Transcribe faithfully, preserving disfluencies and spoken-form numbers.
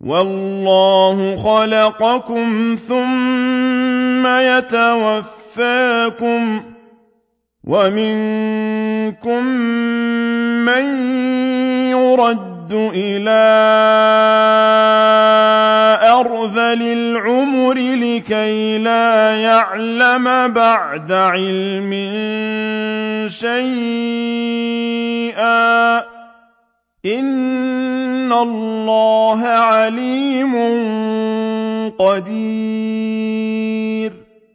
وَاللَّهُ خَلَقَكُمْ ثُمَّ يَتَوَفَّاكُمْ ۚ وَمِنكُم مَّن يُرَدُّ إِلَىٰ أَرْذَلِ الْعُمُرِ لِكَيْ لَا يَعْلَمَ بَعْدَ عِلْمٍ شَيْئًا ۚ إِنَّ اللَّهَ عَلِيمٌ قَدِيرٌ